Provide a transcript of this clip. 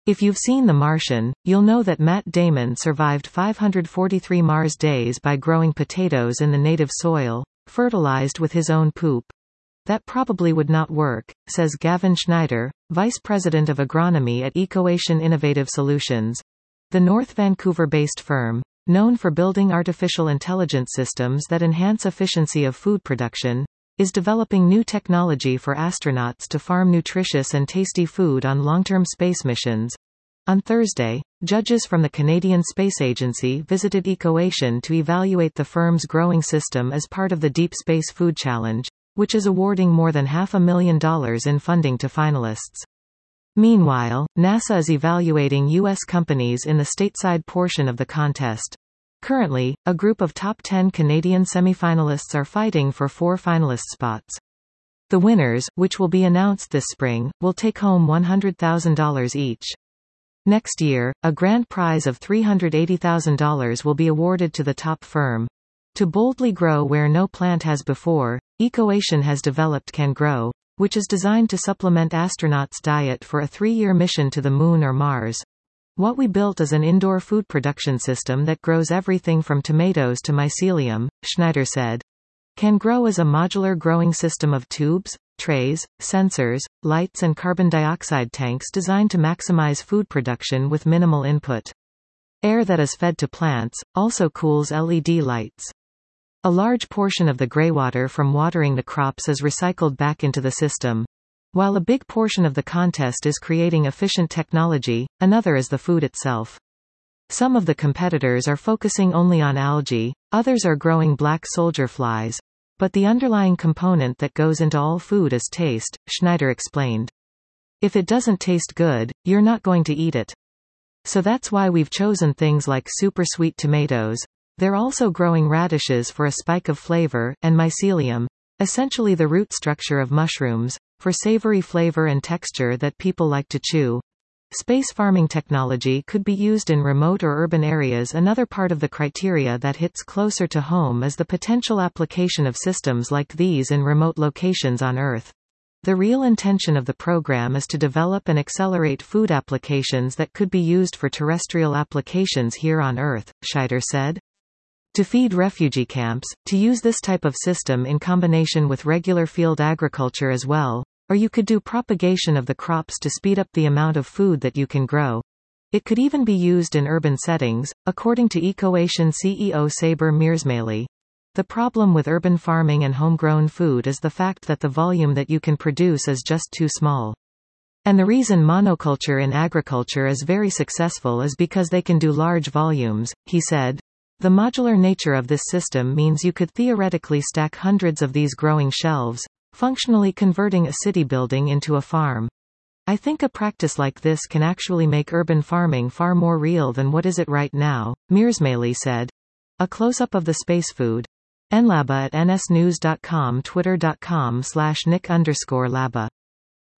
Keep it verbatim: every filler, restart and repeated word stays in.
If you've seen The Martian, you'll know that Matt Damon survived five hundred forty-three Mars days by growing potatoes in the native soil, fertilized with his own poop. That probably would not work, says Gavin Schneider, Vice President of Agronomy at Ecoation Innovative Solutions. The North Vancouver-based firm, known for building artificial intelligence systems that enhance efficiency of food production, is developing new technology for astronauts to farm nutritious and tasty food on long-term space missions. On Thursday, judges from the Canadian Space Agency visited Ecoation to evaluate the firm's growing system as part of the Deep Space Food Challenge, which is awarding more than half a million dollars in funding to finalists. Meanwhile, NASA is evaluating U S companies in the stateside portion of the contest. Currently, a group of top ten Canadian semifinalists are fighting for four finalist spots. The winners, which will be announced this spring, will take home one hundred thousand dollars each. Next year, a grand prize of three hundred eighty thousand dollars will be awarded to the top firm. To boldly grow where no plant has before, Ecoation has developed CanGrow, which is designed to supplement astronauts' diet for a three-year mission to the Moon or Mars. What we built is an indoor food production system that grows everything from tomatoes to mycelium, Schneider said. CanGrow is a modular growing system of tubes, trays, sensors, lights and carbon dioxide tanks designed to maximize food production with minimal input. Air that is fed to plants also cools L E D lights. A large portion of the greywater from watering the crops is recycled back into the system. While a big portion of the contest is creating efficient technology, another is the food itself. Some of the competitors are focusing only on algae, others are growing black soldier flies. But the underlying component that goes into all food is taste, Schneider explained. If it doesn't taste good, you're not going to eat it. So that's why we've chosen things like super sweet tomatoes. They're also growing radishes for a spike of flavor, and mycelium, essentially the root structure of mushrooms, for savory flavor and texture that people like to chew. Space farming technology could be used in remote or urban areas. Another part of the criteria that hits closer to home is the potential application of systems like these in remote locations on Earth. The real intention of the program is to develop and accelerate food applications that could be used for terrestrial applications here on Earth, Schneider said. To feed refugee camps, to use this type of system in combination with regular field agriculture as well, or you could do propagation of the crops to speed up the amount of food that you can grow. It could even be used in urban settings, according to Ecoation C E O Saber Miersmale. The problem with urban farming and homegrown food is the fact that the volume that you can produce is just too small. And the reason monoculture in agriculture is very successful is because they can do large volumes, he said. The modular nature of this system means you could theoretically stack hundreds of these growing shelves, functionally converting a city building into a farm. I think a practice like this can actually make urban farming far more real than what is it right now, Miersmale said. A close-up of the space food. Nlaba at nsnews dot com, twitter dot com slash nick underscore laba.